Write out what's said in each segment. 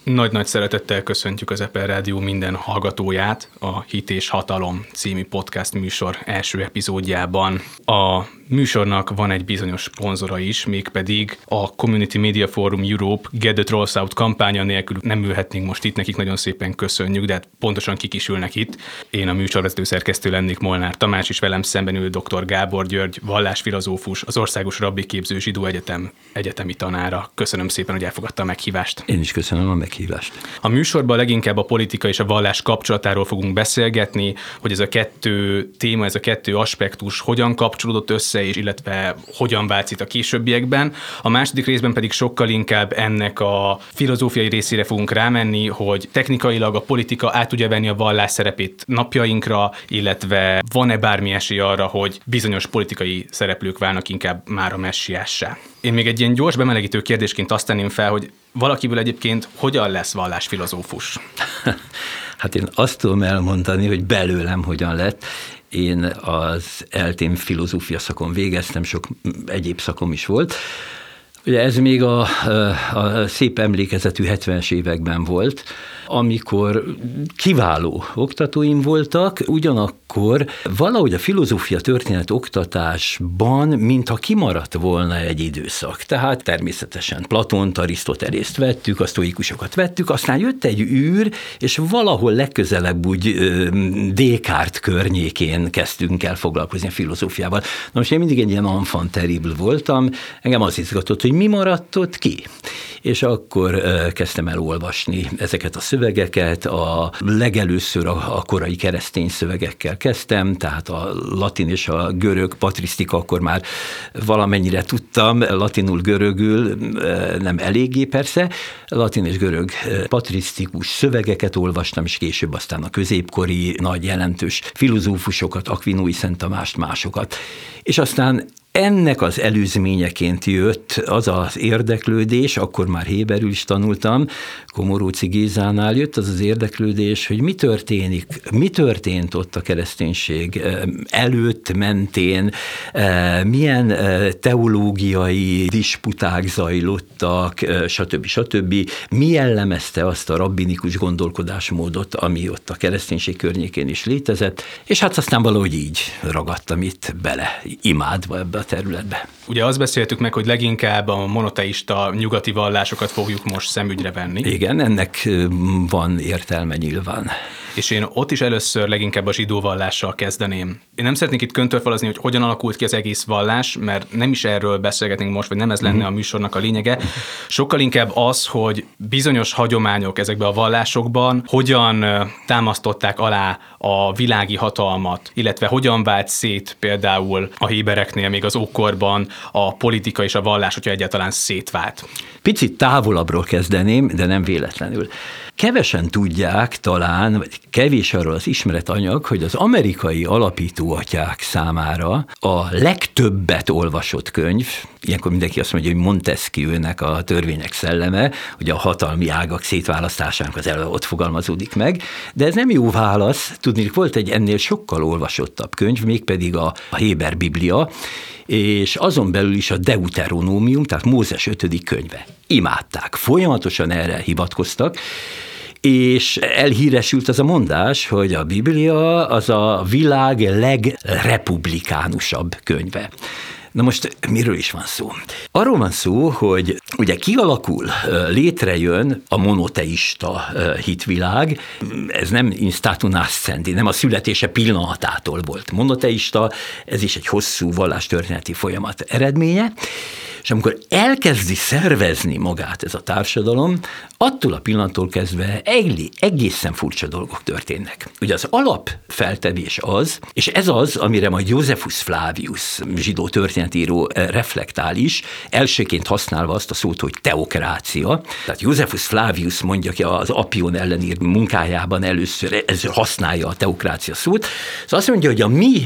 Nagy-nagy szeretettel köszöntjük az Eper Rádió minden hallgatóját a Hit és Hatalom című podcast műsor első epizódjában. A műsornak van egy bizonyos szponzora is, mégpedig a Community Media Forum Europe Get the Trolls Out kampánya nélkül nem ülhetnénk most itt, nekik nagyon szépen köszönjük, de hát pontosan kik is ülnek itt. Én a műsorvezető szerkesztő lennék, Molnár Tamás, és velem szemben ül dr. Gábor György, vallásfilozófus, az Országos Rabbiképző Zsidó Egyetem egyetemi tanára. Köszönöm szépen, hogy elfogadta a meghívást. Én is köszönöm a meghívást. A műsorban leginkább a politika és a vallás kapcsolatáról fogunk beszélgetni, hogy ez a kettő téma, ez a kettő aspektus hogyan kapcsolódott össze, és illetve hogyan változik a későbbiekben. A második részben pedig sokkal inkább ennek a filozófiai részére fogunk rámenni, hogy technikailag a politika át tudja venni a vallás szerepét napjainkra, illetve van-e bármi esély arra, hogy bizonyos politikai szereplők válnak inkább már a messiássá. Én még egy ilyen gyors bemelegítő kérdésként azt tenném fel, hogy valakiből egyébként hogyan lesz vallásfilozófus? Hát én azt tudom elmondani, hogy belőlem hogyan lett. Én az eltén filozófia szakon végeztem, sok egyéb szakom is volt. Ugye ez még a szép emlékezetű 70-es években volt, amikor kiváló oktatóim voltak, ugyanakkor valahogy a filozófia történet oktatásban mintha kimaradt volna egy időszak. Tehát természetesen Platont, Arisztotelészt vettük, a sztoikusokat vettük, aztán jött egy űr, és valahol legközelebb úgy Descartes környékén kezdtünk el foglalkozni a filozófiával. Na most én mindig egy ilyen enfant terrible voltam, engem az izgatott, hogy mi maradt ott ki. És akkor kezdtem el olvasni ezeket a szövegeket, a legelőször a korai keresztény szövegekkel kezdtem, tehát a latin és a görög patrisztika, akkor már valamennyire tudtam, latinul, görögül, nem eléggé persze, latin és görög patrisztikus szövegeket olvastam, és később aztán a középkori nagy jelentős filozófusokat, Aquinnói Szent Tamást, másokat. És aztán ennek az előzményeként jött az az érdeklődés, akkor már héberül is tanultam, Komoróczi Gézánál jött az az érdeklődés, hogy mi történt ott a kereszténység előtt, mentén, milyen teológiai disputák zajlottak, stb. Mi jellemezte azt a rabbinikus gondolkodásmódot, ami ott a kereszténység környékén is létezett, és hát aztán valahogy így ragadtam itt bele, imádva ebbe a területbe. Ugye azt beszéltük meg, hogy leginkább a monoteista nyugati vallásokat fogjuk most szemügyre venni. Igen, ennek van értelme nyilván. És én ott is először leginkább a zsidó vallással kezdeném. Én nem szeretnék itt köntörfalazni, hogy hogyan alakult ki az egész vallás, mert nem is erről beszélgetnénk most, vagy nem ez lenne a műsornak a lényege. Sokkal inkább az, hogy bizonyos hagyományok ezekben a vallásokban hogyan támasztották alá a világi hatalmat, illetve hogyan vált szét például a hébereknél még az ókorban a politika és a vallás, hogyha egyáltalán szétvált. Picit távolabbról kezdeném, de nem véletlenül. Kevesen tudják talán, vagy kevés arról az ismeretanyag, hogy az amerikai alapítóatyák számára a legtöbbet olvasott könyv, ilyenkor mindenki azt mondja, hogy Montesquieu-nek a Törvények szelleme, hogy a hatalmi ágak szétválasztásának az elve ott fogalmazódik meg, de ez nem jó válasz, tudni, volt egy ennél sokkal olvasottabb könyv, mégpedig a Héber Biblia, és azon belül is a Deuteronómium, tehát Mózes 5. könyve. Imádták, folyamatosan erre hivatkoztak, és elhíresült az a mondás, hogy a Biblia az a világ legrepublikánusabb könyve. Na most miről is van szó? Arról van szó, hogy ugye kialakul, létrejön a monoteista hitvilág, ez nem in statu nascendi, nem a születése pillanatától volt monoteista, ez is egy hosszú vallástörténeti folyamat eredménye, és amikor elkezdi szervezni magát ez a társadalom, attól a pillanattól kezdve egészen furcsa dolgok történnek. Ugye az alapfeltevés az, és ez az, amire majd Josephus Flavius, zsidó történetíró reflektál is, elsőként használva azt a szót, hogy teokrácia. Tehát Josephus Flavius mondja ki az Appion ellenírt munkájában először használja a teokrácia szót. Szóval azt mondja, hogy a mi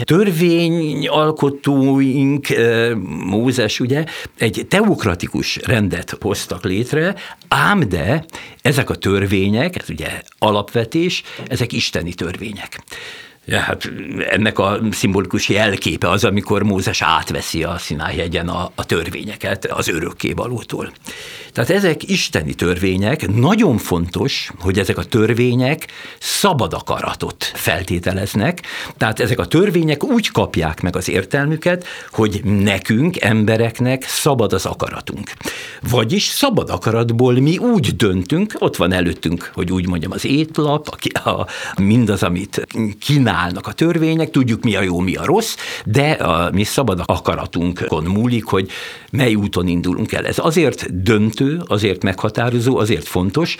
törvényalkotóink, Mózes ugye, egy teokratikus rendet hoztak létre, ám de ezek a törvények, ez ugye alapvetés, ezek isteni törvények. Ja, hát ennek a szimbolikus jelképe az, amikor Mózes átveszi a Szináj-hegyen a törvényeket az örökkévalótól. Tehát ezek isteni törvények, nagyon fontos, hogy ezek a törvények szabad akaratot feltételeznek, tehát ezek a törvények úgy kapják meg az értelmüket, hogy nekünk, embereknek szabad az akaratunk. Vagyis szabad akaratból mi úgy döntünk, ott van előttünk, hogy úgy mondjam, az étlap, mindaz, amit kínálnak a törvények, tudjuk mi a jó, mi a rossz, de a mi szabad akaratunkon múlik, hogy mely úton indulunk el. Ez azért döntő, azért meghatározó, azért fontos,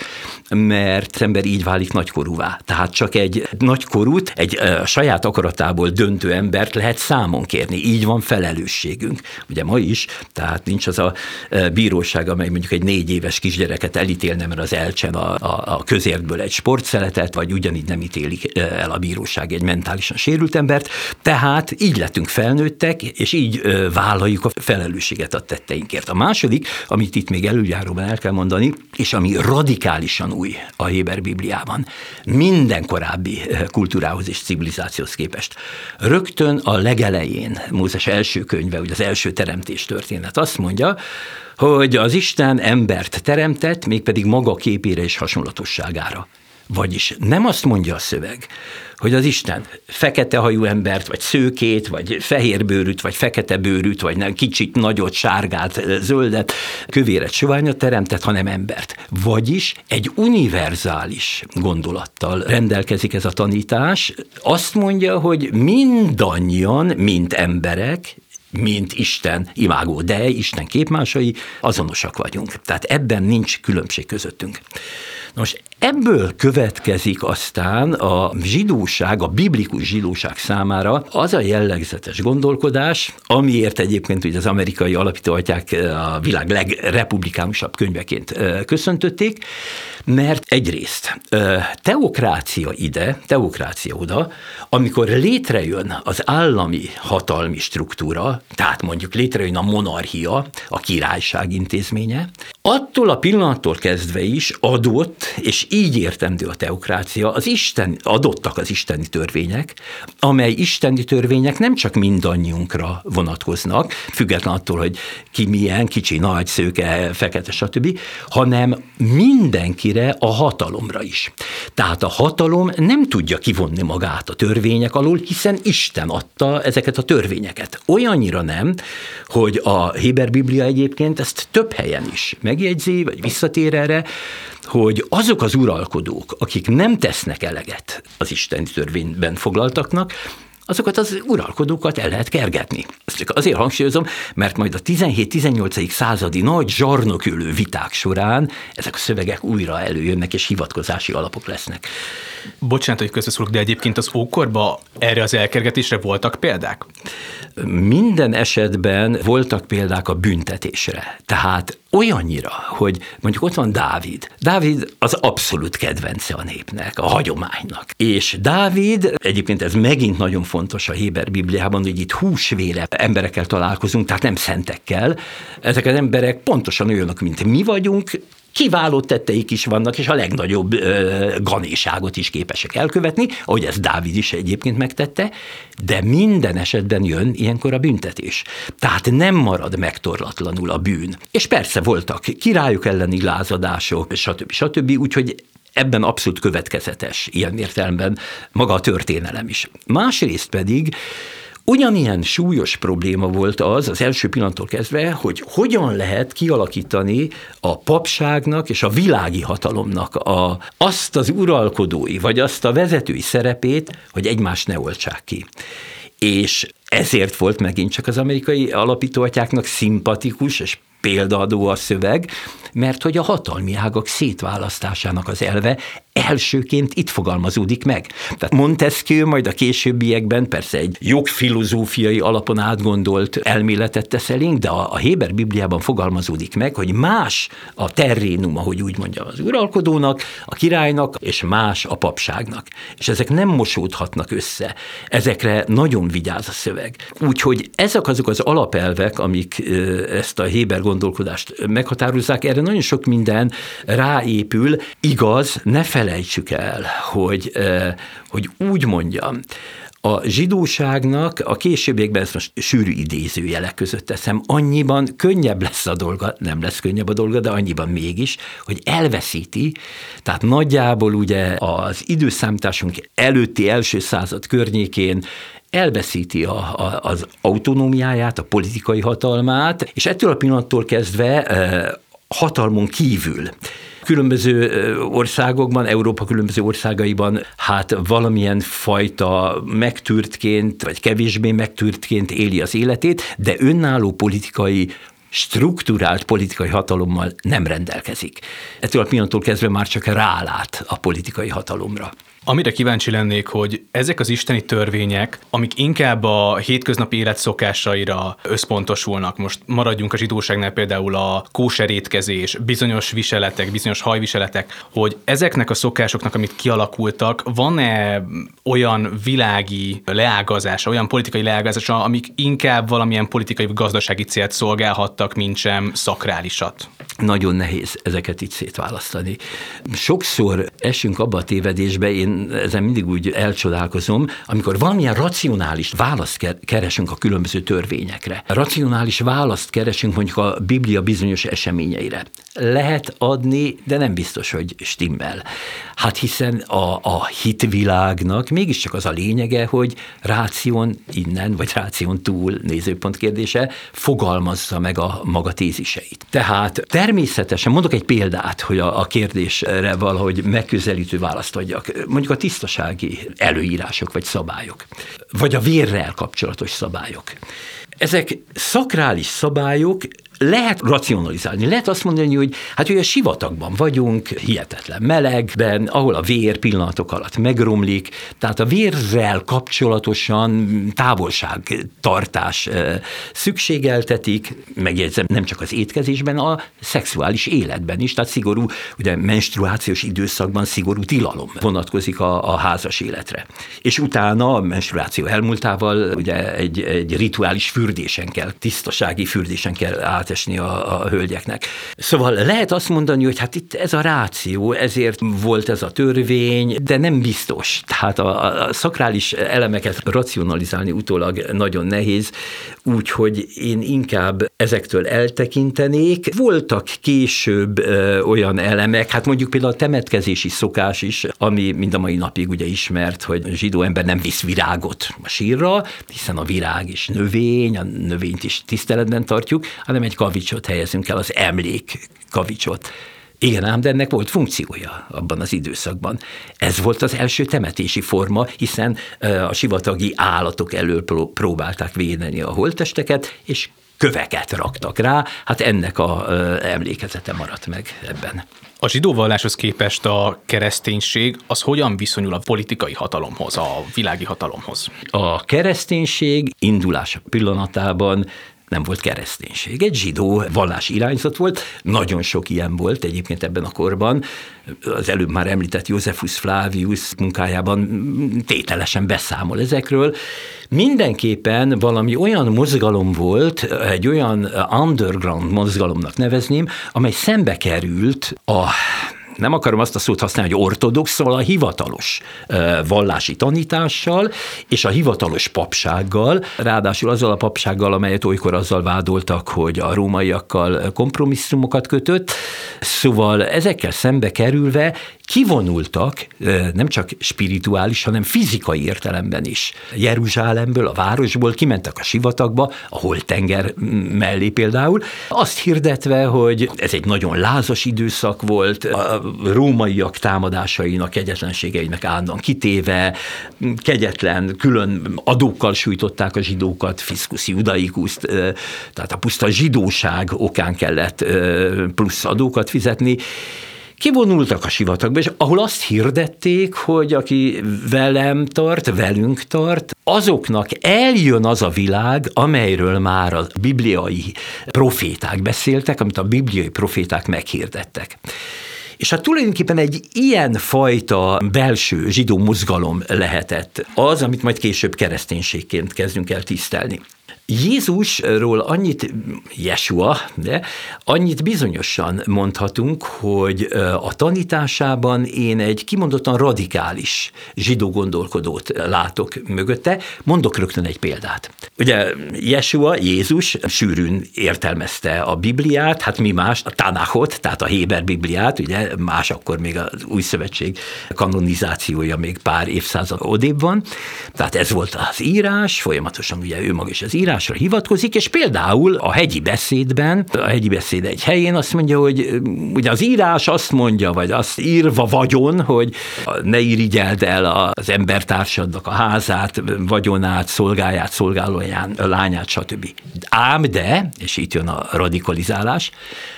mert az ember így válik nagykorúvá. Tehát csak egy nagykorút, egy saját akaratából döntő embert lehet számon kérni. Így van felelősségünk. Ugye ma is, tehát nincs az a bíróság, amely mondjuk egy 4 éves kisgyereket elítélne, mert az elcsen a közértből egy sportszeletet, vagy ugyanígy nem ítélik el a bíróság egy mentálisan sérült embert. Tehát így lettünk felnőttek, és így vállaljuk a felelősséget a tetteinkért. A második, amit itt még előjáróban el kell mondani, és ami radikálisan új a Héber Bibliában, minden korábbi kultúrához és civilizációhoz képest. Rögtön a legelején, Mózes első könyve, ugye az első teremtés történet azt mondja, hogy az Isten embert teremtett, mégpedig maga képére és hasonlatosságára. Vagyis nem azt mondja a szöveg, hogy az Isten fekete hajú embert, vagy szőkét, vagy fehérbőrűt, vagy fekete bőrűt, vagy nem kicsit nagyot, sárgát, zöldet, kövéret, soványat teremtett, hanem embert. Vagyis egy univerzális gondolattal rendelkezik ez a tanítás. Azt mondja, hogy mindannyian, mint emberek, mint Isten imágó Dei, Isten képmásai, azonosak vagyunk. Tehát ebben nincs különbség közöttünk. Most ebből következik aztán a zsidóság, a biblikus zsidóság számára az a jellegzetes gondolkodás, amiért egyébként ugye az amerikai alapítóatyák a világ legrepublikánusabb könyveként köszöntötték, mert egyrészt teokrácia ide, teokrácia oda, amikor létrejön az állami hatalmi struktúra, tehát mondjuk létrejön a monarchia, a királyság intézménye, attól a pillanattól kezdve is adott, és így értendő a teokrácia, adottak az isteni törvények, amely isteni törvények nem csak mindannyiunkra vonatkoznak, független attól, hogy ki milyen, kicsi, nagy, szőke, fekete, stb., hanem mindenkire, a hatalomra is. Tehát a hatalom nem tudja kivonni magát a törvények alól, hiszen Isten adta ezeket a törvényeket. Olyannyira nem, hogy a Héber Biblia egyébként ezt több helyen is megjegyzi, vagy visszatér erre, hogy azok az uralkodók, akik nem tesznek eleget az isteni törvényben foglaltaknak, azokat az uralkodókat el lehet kergetni. Ezt csak azért hangsúlyozom, mert majd a 17-18. századi nagy zsarnokölő viták során ezek a szövegek újra előjönnek, és hivatkozási alapok lesznek. Bocsánat, hogy közbeszólok, de egyébként az ókorban erre az elkergetésre voltak példák? Minden esetben voltak példák a büntetésre. Tehát olyannyira, hogy mondjuk ott van Dávid. Dávid az abszolút kedvence a népnek, a hagyománynak. És Dávid, egyébként ez megint nagyon fontos a Héber Bibliában, hogy itt húsvére emberekkel találkozunk, tehát nem szentekkel. Ezek az emberek pontosan olyanok, mint mi vagyunk, kiváló tetteik is vannak, és a legnagyobb ganéságot is képesek elkövetni, ahogy ezt Dávid is egyébként megtette, de minden esetben jön ilyenkor a büntetés. Tehát nem marad megtorlatlanul a bűn. És persze voltak királyok elleni lázadások, stb. Úgyhogy ebben abszolút következetes ilyen értelemben maga a történelem is. Másrészt pedig ugyanilyen súlyos probléma volt az első pillanattól kezdve, hogy hogyan lehet kialakítani a papságnak és a világi hatalomnak azt az uralkodói, vagy azt a vezetői szerepét, hogy egymást ne oltsák ki. És ezért volt megint csak az amerikai alapítóatyáknak szimpatikus és példaadó a szöveg, mert hogy a hatalmi ágak szétválasztásának az elve elsőként itt fogalmazódik meg. Tehát Montesquieu majd a későbbiekben persze egy jogfilozófiai alapon átgondolt elméletet tesz elénk, de a Héber Bibliában fogalmazódik meg, hogy más a terrénum, ahogy úgy mondja, az uralkodónak, a királynak, és más a papságnak. És ezek nem mosódhatnak össze. Ezekre nagyon vigyáz a szöveg. Úgyhogy ezek azok az alapelvek, amik ezt a Héber gondolkodást meghatározzák, erre nagyon sok minden ráépül. Igaz, ne felejtsük el, hogy úgy mondjam, a zsidóságnak a későbbiekben, ezt most sűrű idézőjelek között teszem, annyiban könnyebb lesz a dolga, nem lesz könnyebb a dolga, de annyiban mégis, hogy elveszíti, tehát nagyjából ugye az időszámításunk előtti első század környékén elveszíti az autonómiáját, a politikai hatalmát, és ettől a pillanattól kezdve hatalmon kívül különböző országokban, Európa különböző országaiban hát valamilyen fajta megtűrtként, vagy kevésbé megtűrtként éli az életét, de önálló strukturált politikai hatalommal nem rendelkezik. Ettől a pillanattól kezdve már csak rálát a politikai hatalomra. Amire kíváncsi lennék, hogy ezek az isteni törvények, amik inkább a hétköznapi élet szokásaira összpontosulnak, most maradjunk a zsidóságnál például a kóser étkezés, bizonyos viseletek, bizonyos hajviseletek, hogy ezeknek a szokásoknak, amit kialakultak, van-e olyan világi leágazása, olyan politikai leágazása, amik inkább valamilyen politikai vagy gazdasági célt szolgálhattak, mint sem szakrálisat? Nagyon nehéz ezeket itt szétválasztani. Sokszor esünk abba a tévedésbe, én ezen mindig úgy elcsodálkozom, amikor valamilyen racionális választ keresünk a különböző törvényekre. Racionális választ keresünk mondjuk a Biblia bizonyos eseményeire. Lehet adni, de nem biztos, hogy stimmel. Hát hiszen a hitvilágnak mégiscsak az a lényege, hogy ráción innen, vagy ráción túl, nézőpont kérdése, fogalmazza meg a maga téziseit. Tehát természetesen, mondok egy példát, hogy a kérdésre valahogy megközelítő választ adjak. Mondjuk a tisztasági előírások vagy szabályok, vagy a vérrel kapcsolatos szabályok. Ezek szakrális szabályok, lehet racionalizálni, lehet azt mondani, hogy hát ugye a sivatagban vagyunk, hihetetlen melegben, ahol a vér pillanatok alatt megromlik, tehát a vérrel kapcsolatosan távolságtartás szükségeltetik, megjegyzem, nem csak az étkezésben, a szexuális életben is, tehát szigorú, ugye menstruációs időszakban szigorú tilalom vonatkozik a házas életre. És utána a menstruáció elmúltával ugye egy rituális fürdésen kell, tisztasági fürdésen kell átesni a hölgyeknek. Szóval lehet azt mondani, hogy hát itt ez a ráció, ezért volt ez a törvény, de nem biztos. Tehát a szakrális elemeket racionalizálni utólag nagyon nehéz, úgyhogy én inkább ezektől eltekintenék. Voltak később olyan elemek, hát mondjuk például a temetkezési szokás is, ami mind a mai napig ugye ismert, hogy a zsidó ember nem visz virágot a sírra, hiszen a virág is növény, a növényt is tiszteletben tartjuk, hanem egy kavicsot helyezünk el, az emlék kavicsot. Igen ám, de ennek volt funkciója abban az időszakban. Ez volt az első temetési forma, hiszen a sivatagi állatok elől próbálták védeni a holttesteket, és köveket raktak rá, hát ennek a emlékezete maradt meg ebben. A zsidó valláshoz képest a kereszténység az hogyan viszonyul a politikai hatalomhoz, a világi hatalomhoz? A kereszténység indulása pillanatában nem volt kereszténység. Egy zsidó vallási irányzat volt, nagyon sok ilyen volt egyébként ebben a korban. Az előbb már említett Josephus Flavius munkájában tételesen beszámol ezekről. Mindenképpen valami olyan mozgalom volt, egy olyan underground mozgalomnak nevezném, amely szembe került nem akarom azt a szót használni, hogy ortodox, szóval a hivatalos vallási tanítással és a hivatalos papsággal, ráadásul azzal a papsággal, amelyet olykor azzal vádoltak, hogy a rómaiakkal kompromisszumokat kötött. Szóval ezekkel szembe kerülve kivonultak, nem csak spirituális, hanem fizikai értelemben is. Jeruzsálemből, a városból kimentek a sivatagba, a holtenger mellé például, azt hirdetve, hogy ez egy nagyon lázas időszak volt, a rómaiak támadásainak, kegyetlenségeinek állandóan kitéve, kegyetlen, külön adókkal sújtották a zsidókat, fiscus iudaicus, tehát a puszta zsidóság okán kellett plusz adókat fizetni. Kivonultak a sivatagba, és ahol azt hirdették, hogy aki velünk tart, azoknak eljön az a világ, amelyről már a bibliai proféták beszéltek, amit a bibliai proféták meghirdettek. És hát tulajdonképpen egy ilyen fajta belső zsidó mozgalom lehetett az, amit majd később kereszténységként kezdünk el tisztelni. Jézusról annyit bizonyosan mondhatunk, hogy a tanításában én egy kimondottan radikális zsidó gondolkodót látok mögötte. Mondok rögtön egy példát. Ugye Jézus sűrűn értelmezte a Bibliát, hát mi más, a Tanachot, tehát a Héber Bibliát, ugye más akkor még az Új Szövetség kanonizációja még pár évszázad odébb van, tehát ez volt az írás, folyamatosan ugye ő maga is az írásra hivatkozik, és például a hegyi beszéd egy helyén azt mondja, hogy ugye az írás azt mondja, vagy azt írva vagyon, hogy ne irigyeld el az embertársadnak a házát, vagyonát, szolgáját, szolgálóján, lányát, stb. Ám de, és itt jön a radikalizálás,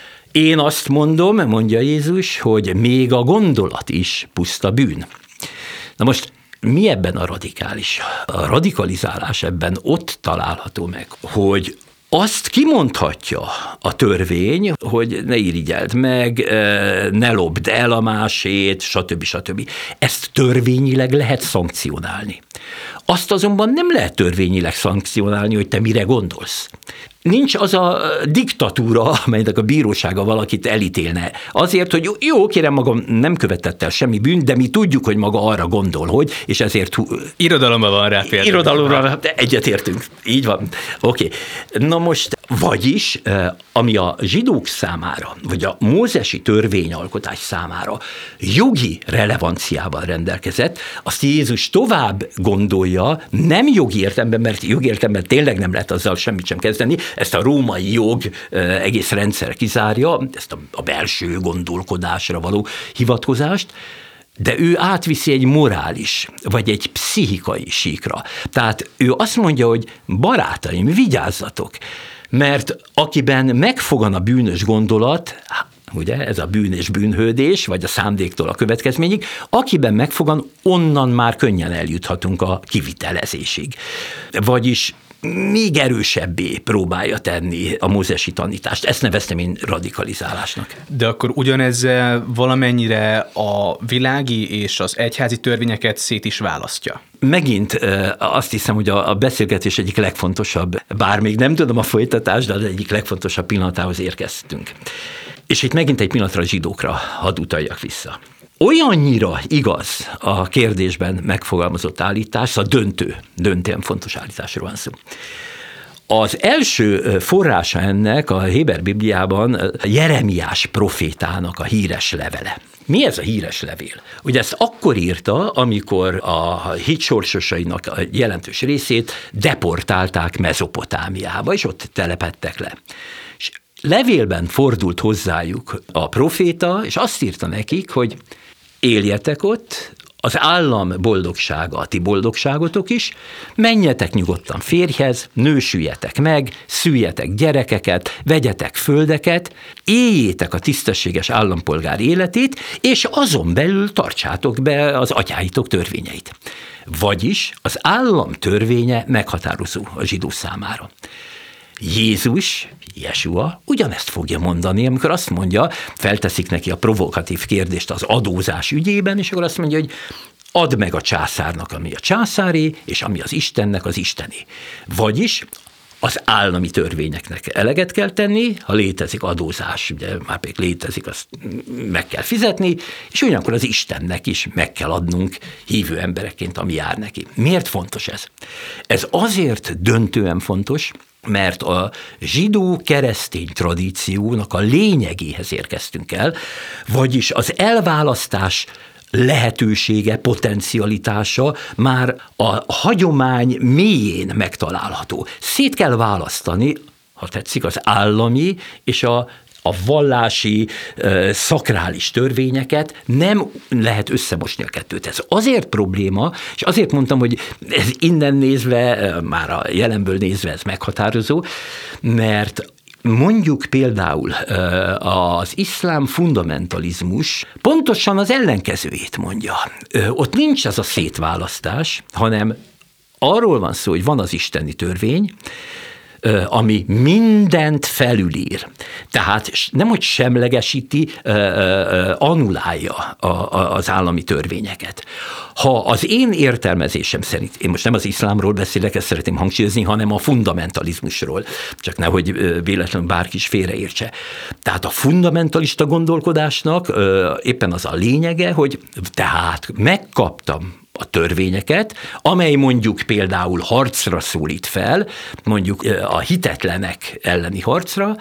én azt mondom, mondja Jézus, hogy még a gondolat is puszta bűn. Na most mi ebben a radikális? A radikalizálás ebben ott található meg, hogy azt kimondhatja a törvény, hogy ne irigyeld meg, ne lopd el a másét, stb. Ezt törvényileg lehet szankcionálni. Azt azonban nem lehet törvényileg szankcionálni, hogy te mire gondolsz. Nincs az a diktatúra, amelynek a bírósága valakit elítélne. Azért, hogy jó, kérem magam, nem követett el semmi bűnt, de mi tudjuk, hogy maga arra gondol, hogy, és ezért... Irodalomban van rá például. Irodalomra egyetértünk. Így van. Oké. Na most, vagyis, ami a zsidók számára, vagy a mózesi törvényalkotás számára jogi relevanciával rendelkezett, azt Jézus tovább gondolja, nem jogi értelemben, mert jogi értelemben tényleg nem lehet azzal semmit sem kezdeni, ezt a római jog egész rendszer kizárja, ezt a belső gondolkodásra való hivatkozást, de ő átviszi egy morális, vagy egy pszichikai síkra. Tehát ő azt mondja, hogy barátaim, vigyázzatok, mert akiben megfogan a bűnös gondolat, ugye ez a bűn és bűnhődés, vagy a szándéktól a következményig, akiben megfogan, onnan már könnyen eljuthatunk a kivitelezésig. Vagyis még erősebbé próbálja tenni a mózesi tanítást. Ezt neveztem én radikalizálásnak. De akkor ugyanezzel valamennyire a világi és az egyházi törvényeket szét is választja? Megint azt hiszem, hogy a beszélgetés egyik legfontosabb, bár még nem tudom a folytatást, de az egyik legfontosabb pillanatához érkeztünk. És itt megint egy pillanatra a zsidókra hadd utaljak vissza. Olyannyira igaz a kérdésben megfogalmazott állítás, a döntően fontos állításról van szó. Az első forrása ennek a Héber Bibliában Jeremiás profétának a híres levele. Mi ez a híres levél? Ugye ezt akkor írta, amikor a hitsorsosainak a jelentős részét deportálták Mezopotámiába, és ott telepedtek le. És levélben fordult hozzájuk a proféta, és azt írta nekik, hogy éljetek ott, az állam boldogsága a ti boldogságotok is, menjetek nyugodtan férjhez, nősüljetek meg, szüljetek gyerekeket, vegyetek földeket, éljétek a tisztességes állampolgár életét, és azon belül tartsátok be az atyáitok törvényeit. Vagyis az állam törvénye meghatározó a zsidó számára. Jesua ugyanezt fogja mondani, amikor azt mondja, felteszik neki a provokatív kérdést az adózás ügyében, és akkor azt mondja, hogy add meg a császárnak, ami a császáré, és ami az Istennek az isteni. Vagyis az állami törvényeknek eleget kell tenni, ha létezik adózás, ugye már pedig létezik, azt meg kell fizetni, és ugyanakkor az Istennek is meg kell adnunk hívő emberekként, ami jár neki. Miért fontos ez? Ez azért döntően fontos, mert a zsidó-keresztény tradíciónak a lényegéhez érkeztünk el, vagyis az elválasztás lehetősége, potencialitása már a hagyomány mélyén megtalálható. Szét kell választani, ha tetszik, az állami és a vallási, szakrális törvényeket, nem lehet összemosni a kettőt. Ez azért probléma, és azért mondtam, hogy ez innen nézve, már a jelenből nézve ez meghatározó, mert mondjuk például az iszlám fundamentalizmus pontosan az ellenkezőjét mondja. Ott nincs ez a szétválasztás, hanem arról van szó, hogy van az isteni törvény, ami mindent felülír. Tehát nem, hogy semlegesíti, annulálja az állami törvényeket. Ha az én értelmezésem szerint, én most nem az iszlámról beszélek, ezt szeretném hangsúlyozni, hanem a fundamentalizmusról, csak nehogy véletlenül bárki is félreértse. Tehát a fundamentalista gondolkodásnak éppen az a lényege, hogy tehát megkaptam a törvényeket, amely mondjuk például harcra szólít fel, mondjuk a hitetlenek elleni harcra,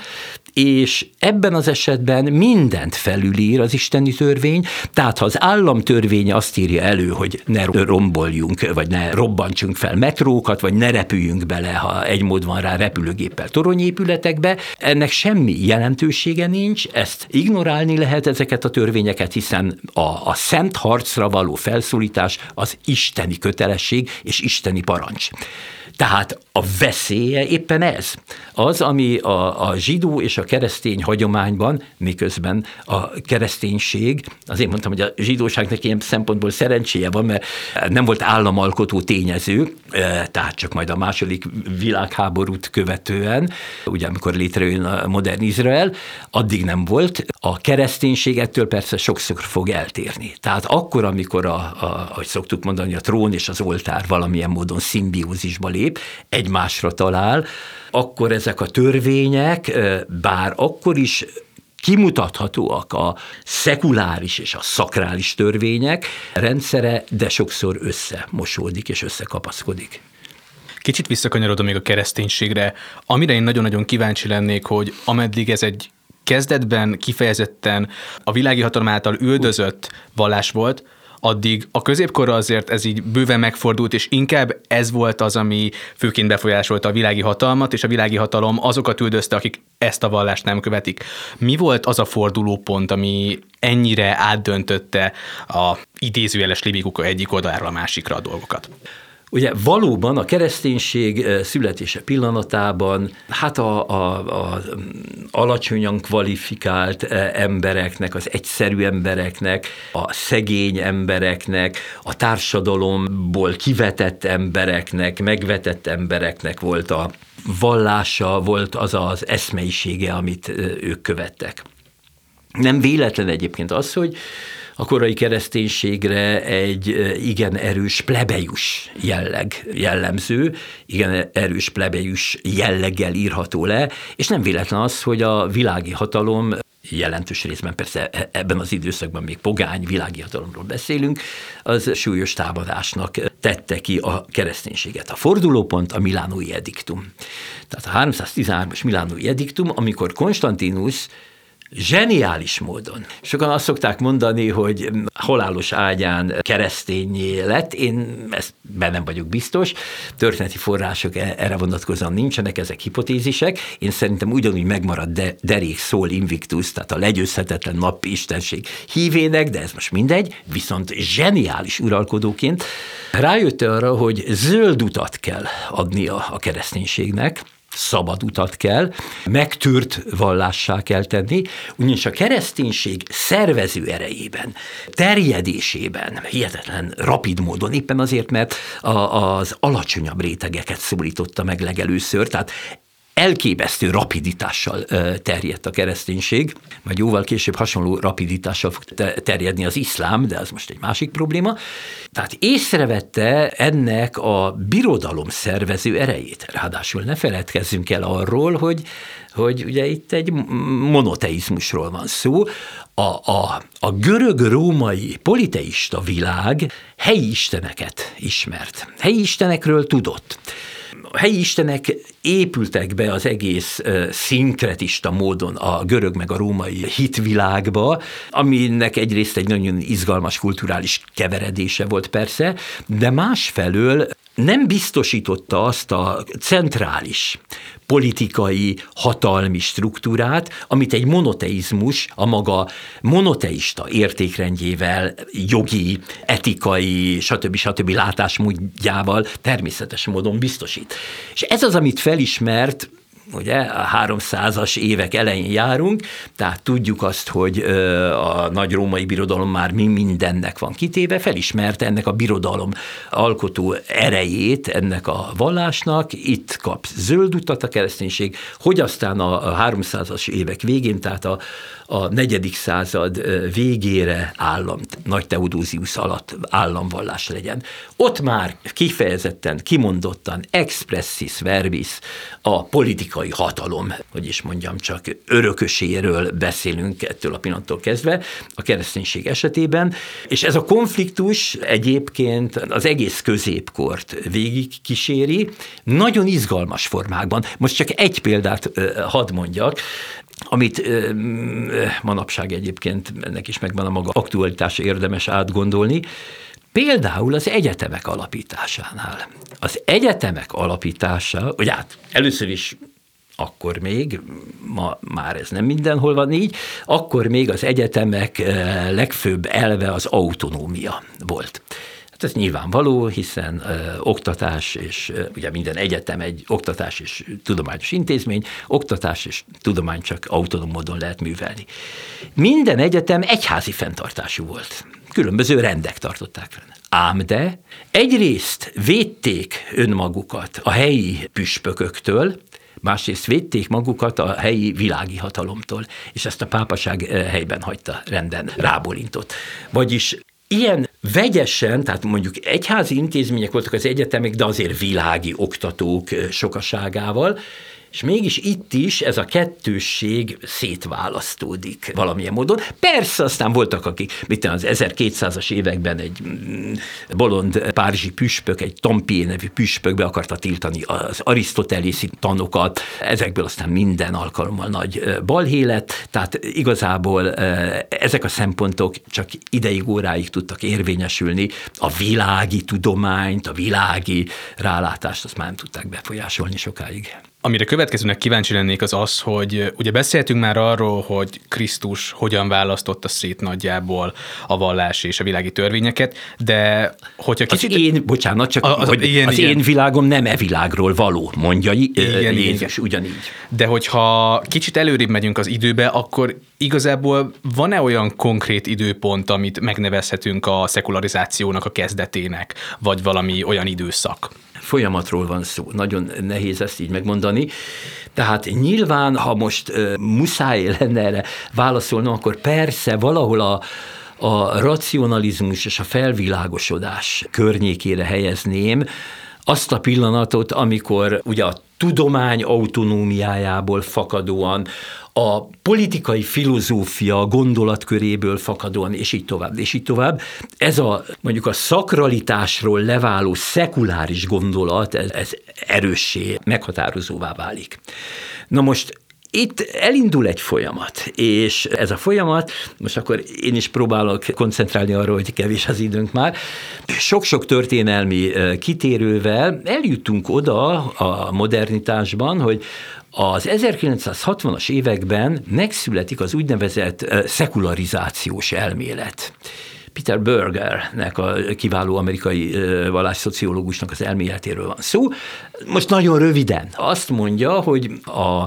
és ebben az esetben mindent felülír az isteni törvény, tehát ha az állam törvénye azt írja elő, hogy ne romboljunk, vagy ne robbantsunk fel metrókat, vagy ne repüljünk bele, ha egy mód van rá, repülőgéppel toronyépületekbe, ennek semmi jelentősége nincs, ezt ignorálni lehet ezeket a törvényeket, hiszen a szent harcra való felszólítás az isteni kötelesség és isteni parancs. Tehát a veszélye éppen ez. Az, ami a zsidó és a keresztény hagyományban, miközben a kereszténység, azért mondtam, hogy a zsidóságnak ilyen szempontból szerencséje van, mert nem volt államalkotó tényező, tehát csak majd a második világháborút követően, ugye amikor létrejön a modern Izrael, addig nem volt. A kereszténység ettől persze sokszor fog eltérni. Tehát akkor, amikor ahogy szoktuk mondani, a trón és az oltár valamilyen módon szimbiózisba lép, egymásra talál, akkor ezek a törvények, bár akkor is kimutathatóak a szekuláris és a szakrális törvények rendszere, de sokszor összemosódik és összekapaszkodik. Kicsit visszakanyarodom még a kereszténységre, amire én nagyon-nagyon kíváncsi lennék, hogy ameddig ez egy kezdetben kifejezetten a világi hatalom által üldözött vallás volt, addig a középkorra azért ez így bőven megfordult, és inkább ez volt az, ami főként befolyásolta a világi hatalmat, és a világi hatalom azokat üldözte, akik ezt a vallást nem követik. Mi volt az a fordulópont, ami ennyire átdöntötte a idézőjeles Libikuka egyik oldaláról a másikra a dolgokat? Ugye valóban a kereszténység születése pillanatában hát a alacsonyan kvalifikált embereknek, az egyszerű embereknek, a szegény embereknek, a társadalomból kivetett embereknek, megvetett embereknek volt a vallása, volt az az eszmeisége, amit ők követtek. Nem véletlen egyébként az, hogy a korai kereszténységre egy igen erős plebejus jelleg jellemző, igen erős plebejus jelleggel írható le, és nem véletlen az, hogy a világi hatalom, jelentős részben persze ebben az időszakban még pogány világi hatalomról beszélünk, az súlyos támadásnak tette ki a kereszténységet. A fordulópont a milánói ediktum. Tehát a 313-as milánói ediktum, amikor Konstantinus zseniális módon. Sokan azt szokták mondani, hogy halálos ágyán keresztényé lett, én ezt bennem vagyok biztos, történeti források erre vonatkozóan nincsenek, ezek hipotézisek, én szerintem ugyanúgy megmarad derék Sol Invictus, tehát a legyőzhetetlen napi istenség hívének, de ez most mindegy, viszont zseniális uralkodóként rájött arra, hogy zöld utat kell adnia a kereszténységnek, szabad utat kell, megtűrt vallássá kell tenni, ugyanis a kereszténység szervező erejében, terjedésében, hihetetlen rapid módon, éppen azért, mert az alacsonyabb rétegeket szólította meg legelőször, tehát elképesztő rapiditással terjedt a kereszténység, majd jóval később hasonló rapiditással fog terjedni az iszlám, de az most egy másik probléma. Tehát észrevette ennek a birodalom szervező erejét. Ráadásul ne feledkezzünk el arról, hogy ugye itt egy monoteizmusról van szó. A görög-római politeista világ helyi isteneket ismert. Helyi istenekről tudott. A helyi istenek épültek be az egész szinkretista módon a görög meg a római hitvilágba, aminek egyrészt egy nagyon izgalmas kulturális keveredése volt persze, de másfelől nem biztosította azt a centrális politikai, hatalmi struktúrát, amit egy monoteizmus a maga monoteista értékrendjével, jogi, etikai, stb. Látásmódjával természetes módon biztosít. És ez az, amit felismert ugye a 300-as évek elején járunk, tehát tudjuk azt, hogy a nagy római birodalom már mindennek van kitéve, felismerte ennek a birodalom alkotó erejét ennek a vallásnak, itt kap zöld utat a kereszténység, hogy aztán a 300-as évek végén, tehát a 4. század végére Nagy Theodósius alatt államvallás legyen. Ott már kifejezetten, kimondottan expressis verbis a politikai hatalom, hogy is mondjam, csak örököséről beszélünk ettől a pillanattól kezdve a kereszténység esetében, és ez a konfliktus egyébként az egész középkort végig kíséri, nagyon izgalmas formákban. Most csak egy példát hadd mondjak, amit manapság egyébként ennek is megvan a maga aktualitása, érdemes átgondolni, például az egyetemek alapításánál. Az egyetemek alapítása, ugye először is akkor még, ma már ez nem mindenhol van így, akkor még az egyetemek legfőbb elve az autonómia volt. Hát ez nyilvánvaló, hiszen oktatás, és ugye minden egyetem egy oktatás és tudományos intézmény, oktatás és tudomány csak autonóm módon lehet művelni. Minden egyetem egyházi fenntartású volt. Különböző rendek tartották fenn. Ám de egyrészt védték önmagukat a helyi püspököktől, másrészt védték magukat a helyi világi hatalomtól, és ezt a pápaság helyben hagyta, renden rábólintott. Vagyis ilyen vegyesen, tehát mondjuk egyházi intézmények voltak az egyetemek, de azért világi oktatók sokaságával, és mégis itt is ez a kettősség szétválasztódik valamilyen módon. Persze aztán voltak, akik az 1200-as években egy bolond párizsi püspök, egy Tampier nevű püspök be akarta tiltani az arisztotelészi tanokat, ezekből aztán minden alkalommal nagy balhé lett, tehát igazából ezek a szempontok csak ideig, óráig tudtak érvényesülni, a világi tudományt, a világi rálátást azt már nem tudták befolyásolni sokáig. Amire következőnek kíváncsi lennék az, hogy ugye beszéltünk már arról, hogy Krisztus hogyan választotta szét nagyjából a vallási és a világi törvényeket, de hogyha kicsit... Az én világom nem e világról való, mondja Jézus ugyanígy. De hogyha kicsit előrébb megyünk az időbe, akkor igazából van-e olyan konkrét időpont, amit megnevezhetünk a szekularizációnak a kezdetének, vagy valami olyan időszak? Folyamatról van szó. Nagyon nehéz ezt így megmondani. Tehát nyilván, ha most muszáj lenne erre válaszolnom, akkor persze valahol a racionalizmus és a felvilágosodás környékére helyezném azt a pillanatot, amikor ugye a tudomány autonómiájából fakadóan, a politikai filozófia gondolatköréből fakadóan, és így tovább, és így tovább. Ez mondjuk a szakralitásról leváló szekuláris gondolat, ez erőssé, meghatározóvá válik. Na most itt elindul egy folyamat, és ez a folyamat, most akkor én is próbálok koncentrálni arra, hogy kevés az időnk már, sok-sok történelmi kitérővel eljutunk oda a modernitásban, hogy az 1960-as években megszületik az úgynevezett szekularizációs elmélet. Peter Bergernek, a kiváló amerikai vallásszociológusnak az elméletéről van szó. Most nagyon röviden azt mondja, hogy a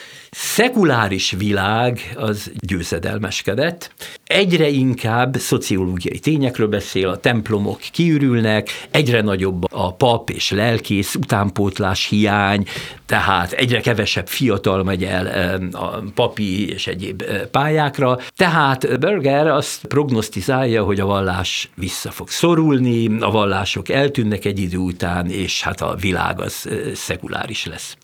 szekuláris világ az győzedelmeskedett, egyre inkább szociológiai tényekről beszél, a templomok kiürülnek, egyre nagyobb a pap és lelkész utánpótlás hiány, tehát egyre kevesebb fiatal megy el a papi és egyéb pályákra. Tehát Berger azt prognosztizálja, hogy a vallás vissza fog szorulni, a vallások eltűnnek egy idő után, és hát a világ az szekuláris lesz.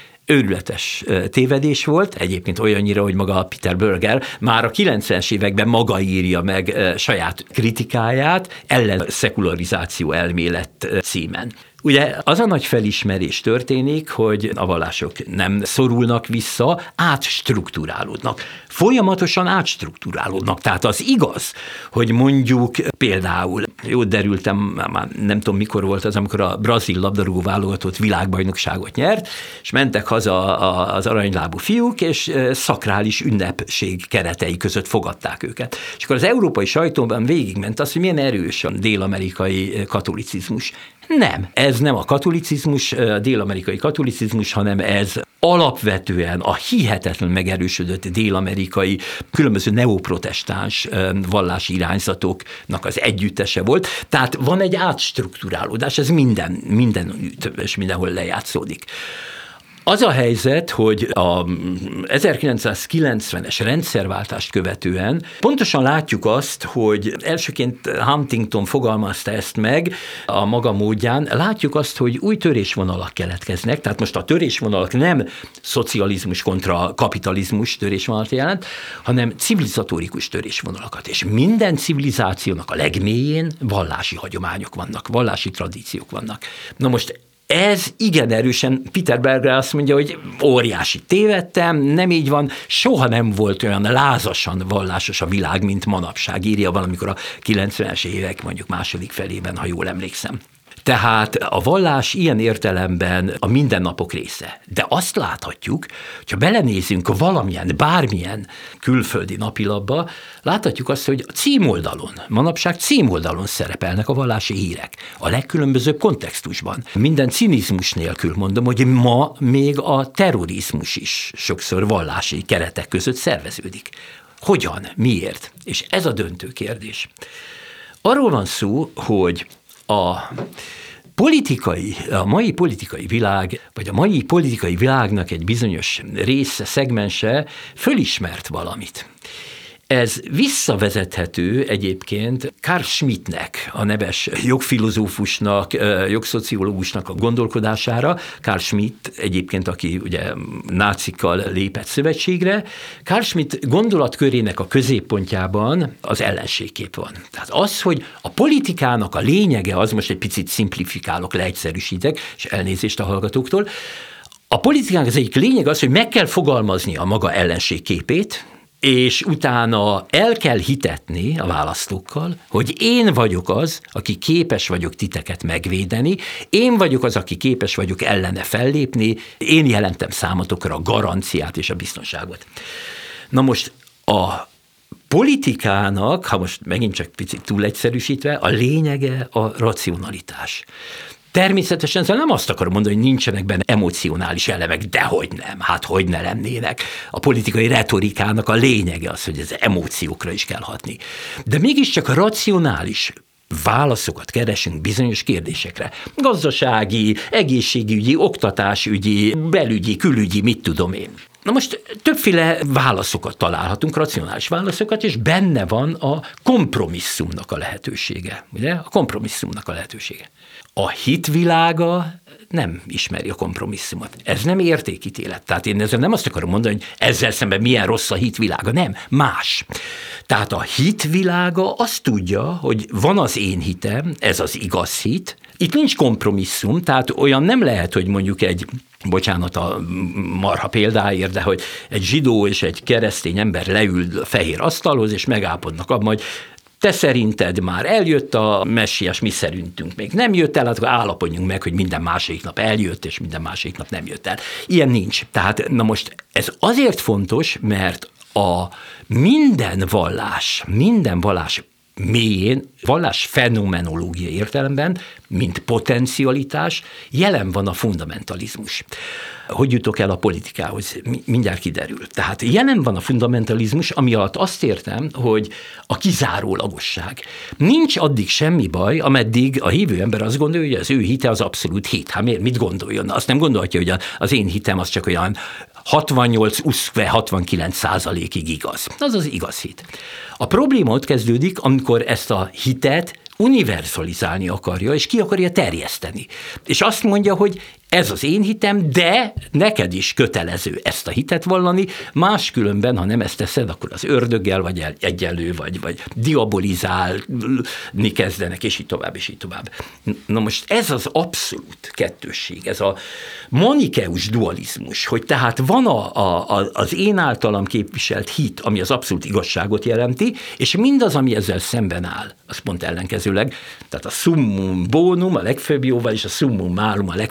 Őrületes tévedés volt, egyébként olyannyira, hogy maga Peter Berger már a 90-es években maga írja meg saját kritikáját ellen szekularizáció elmélet címen. Ugye az a nagy felismerés történik, hogy a vallások nem szorulnak vissza, átstruktúrálódnak. Folyamatosan átstruktúrálódnak. Tehát az igaz, hogy mondjuk például, jót derültem, már nem tudom mikor volt az, amikor a brazil labdarúgó válogatott világbajnokságot nyert, és mentek haza az aranylábú fiúk, és szakrális ünnepség keretei között fogadták őket. És akkor az európai sajtóban végigment az, hogy milyen erős a dél-amerikai katolicizmus. Nem, ez nem a katolicizmus, a dél-amerikai katolicizmus, hanem ez alapvetően a hihetetlen megerősödött dél-amerikai különböző neoprotestáns vallási irányzatoknak az együttese volt. Tehát van egy átstruktúrálódás, ez mindenütt és mindenhol lejátszódik. Az a helyzet, hogy a 1990-es rendszerváltást követően pontosan látjuk azt, hogy elsőként Huntington fogalmazta ezt meg a maga módján, látjuk azt, hogy új törésvonalak keletkeznek, tehát most a törésvonalak nem szocializmus kontra kapitalizmus törésvonalat jelent, hanem civilizatórikus törésvonalakat. És minden civilizációnak a legmélyén vallási hagyományok vannak, vallási tradíciók vannak. Na most ez igen erősen, Peter Berger azt mondja, hogy óriási tévedtem, nem így van, soha nem volt olyan lázasan vallásos a világ, mint manapság, írja valamikor a 90-es évek, mondjuk második felében, ha jól emlékszem. Tehát a vallás ilyen értelemben a mindennapok része. De azt láthatjuk, hogyha belenézünk bármilyen külföldi napilapba, láthatjuk azt, hogy a címoldalon, manapság címoldalon szerepelnek a vallási hírek. A legkülönbözőbb kontextusban. Minden cinizmus nélkül mondom, hogy ma még a terrorizmus is sokszor vallási keretek között szerveződik. Hogyan? Miért? És ez a döntő kérdés. Arról van szó, hogy a mai politikai világ, vagy a mai politikai világnak egy bizonyos része, szegmense fölismert valamit. Ez visszavezethető egyébként Carl Schmittnek, a neves jogfilozófusnak, jogszociológusnak a gondolkodására. Carl Schmitt egyébként, aki ugye nácikkal lépett szövetségre. Carl Schmitt gondolatkörének a középpontjában az ellenségkép van. Tehát az, hogy a politikának a lényege, az most egy picit szimplifikálok, leegyszerűsítek, és elnézést a hallgatóktól, a politikának az egyik lényeg az, hogy meg kell fogalmazni a maga ellenségképét, és utána el kell hitetni a választókkal, hogy én vagyok az, aki képes vagyok titeket megvédeni, én vagyok az, aki képes vagyok ellene fellépni, én jelentem számotokra a garanciát és a biztonságot. Na most a politikának, ha most megint csak picit túl egyszerűsítve, a lényege a racionalitás. Természetesen ezzel nem azt akarom mondani, hogy nincsenek benne emocionális elemek, dehogy nem, hát hogy ne lennének. A politikai retorikának a lényege az, hogy ez emóciókra is kell hatni. De mégiscsak a racionális válaszokat keresünk bizonyos kérdésekre. Gazdasági, egészségügyi, oktatásügyi, belügyi, külügyi, mit tudom én. Na most többféle válaszokat találhatunk, racionális válaszokat, és benne van a kompromisszumnak a lehetősége. Ugye? A kompromisszumnak a lehetősége. A hitvilága nem ismeri a kompromisszumot. Ez nem értékítélet. Tehát én ezzel nem azt akarom mondani, hogy ezzel szemben milyen rossz a hitvilága. Nem, más. Tehát a hitvilága azt tudja, hogy van az én hitem, ez az igaz hit. Itt nincs kompromisszum, tehát olyan nem lehet, hogy mondjuk bocsánat a marha példáért, de hogy egy zsidó és egy keresztény ember leül a fehér asztalhoz, és megállapodnak abban, hogy te szerinted már eljött a messiás, mi szerintünk még nem jött el, hát akkor állapodjunk meg, hogy minden második nap eljött, és minden második nap nem jött el. Ilyen nincs. Tehát na most ez azért fontos, mert a minden vallás mélyén, vallás fenomenológiai értelemben, mint potencialitás, jelen van a fundamentalizmus. Hogy jutok el a politikához? Mindjárt kiderül. Tehát jelen van a fundamentalizmus, ami alatt azt értem, hogy a kizárólagosság. Nincs addig semmi baj, ameddig a hívő ember azt gondolja, hogy az ő hite az abszolút hit. Hát miért? Mit gondoljon? Azt nem gondolhatja, hogy az én hitem az csak olyan 68-69%-ig igaz. Az az igaz hit. A probléma ott kezdődik, amikor ezt a hitet univerzalizálni akarja, és ki akarja terjeszteni. És azt mondja, hogy ez az én hitem, de neked is kötelező ezt a hitet vallani, máskülönben, ha nem ezt teszed, akkor az ördöggel vagy egyenlő, vagy diabolizálni kezdenek, és így tovább, és így tovább. Na most ez az abszolút kettősség, ez a manikeus dualizmus, hogy tehát van az én általam képviselt hit, ami az abszolút igazságot jelenti, és mindaz, ami ezzel szemben áll, az pont ellenkezőleg, tehát a summum bonum, a legfőbb jóval, és a summum malum, a legfőbb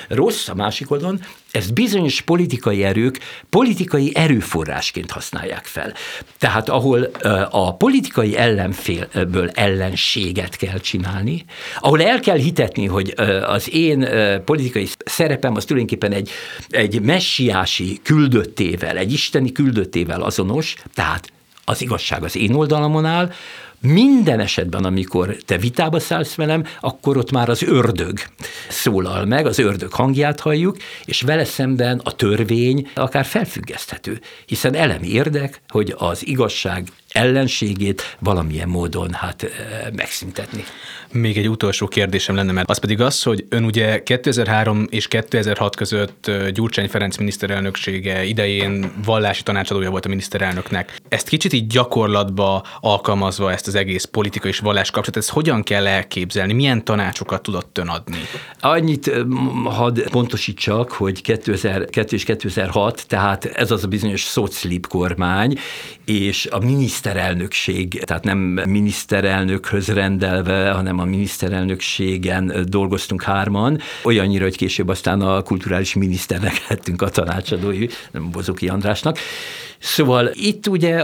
rossz a másik oldalon, ezt bizonyos politikai erők politikai erőforrásként használják fel. Tehát ahol a politikai ellenfélből ellenséget kell csinálni, ahol el kell hitetni, hogy az én politikai szerepem az tulajdonképpen egy messiási küldöttével, egy isteni küldöttével azonos, tehát az igazság az én oldalamon áll. Minden esetben, amikor te vitába szállsz velem, akkor ott már az ördög szólal meg, az ördög hangját halljuk, és vele szemben a törvény akár felfüggeszthető, hiszen elemi érdek, hogy az igazság ellenségét valamilyen módon megszüntetni. Még egy utolsó kérdésem lenne, mert az pedig az, hogy ön ugye 2003 és 2006 között Gyurcsány Ferenc miniszterelnöksége idején vallási tanácsadója volt a miniszterelnöknek. Ezt kicsit így gyakorlatba alkalmazva ezt az egész politika és vallás kapcsolatot, ezt hogyan kell elképzelni? Milyen tanácsokat tudott ön adni? Annyit hadd pontosítsak, hogy 2002 és 2006, tehát ez az a bizonyos szoclib kormány, és a miniszterelnökség, tehát nem miniszterelnökhöz rendelve, hanem a miniszterelnökségen dolgoztunk hárman, olyannyira, hogy később aztán a kulturális miniszternek lettünk a tanácsadói, Bozoki Andrásnak. Szóval itt ugye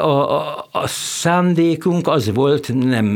a szándékunk az volt,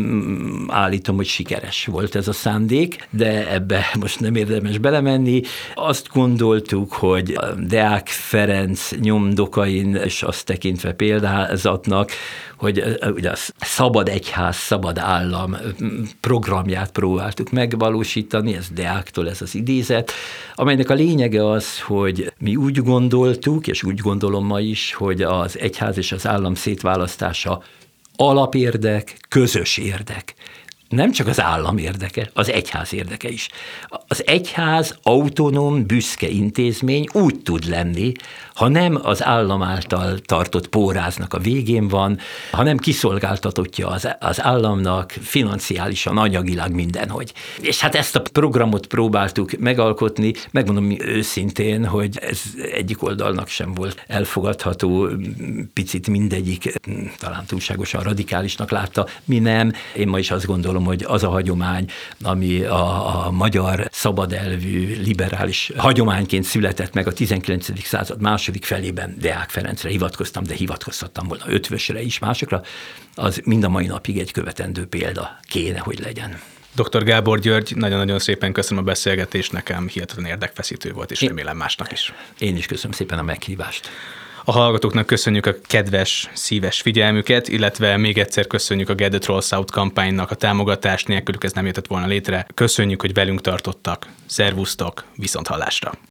nem állítom, hogy sikeres volt ez a szándék, de ebbe most nem érdemes belemenni. Azt gondoltuk, hogy Deák Ferenc nyomdokain, és azt tekintve példázatnak, hogy ugye a szabad egyház, szabad állam programját próbáltuk megvalósítani, ez Deáktól ez az idézet, amelynek a lényege az, hogy mi úgy gondoltuk, és úgy gondolom ma is, hogy az egyház és az állam szétválasztása alapérdek, közös érdek. Nem csak az állam érdeke, az egyház érdeke is. Az egyház autonóm, büszke intézmény úgy tud lenni, ha nem az állam által tartott póráznak a végén van, ha nem kiszolgáltatottja az államnak financiálisan, anyagilag mindenhogy. És hát ezt a programot próbáltuk megalkotni, megmondom őszintén, hogy ez egyik oldalnak sem volt elfogadható, picit mindegyik talán túlságosan radikálisnak látta, mi nem. Én ma is azt gondolom, hogy az a hagyomány, ami a magyar szabadelvű, liberális hagyományként született meg a 19. század második felében, Deák Ferencre hivatkoztam, de hivatkozhattam volna Ötvösre is, másokra, az mind a mai napig egy követendő példa kéne, hogy legyen. Dr. Gábor György, nagyon-nagyon szépen köszönöm a beszélgetést, nekem hihetetlen érdekfeszítő volt, és remélem másnak is. Én is köszönöm szépen a meghívást. A hallgatóknak köszönjük a kedves, szíves figyelmüket, illetve még egyszer köszönjük a Get the Trolls Out kampánynak a támogatást, nélkülük ez nem jöhetett volna létre. Köszönjük, hogy velünk tartottak. Szervusztok, viszonthallásra!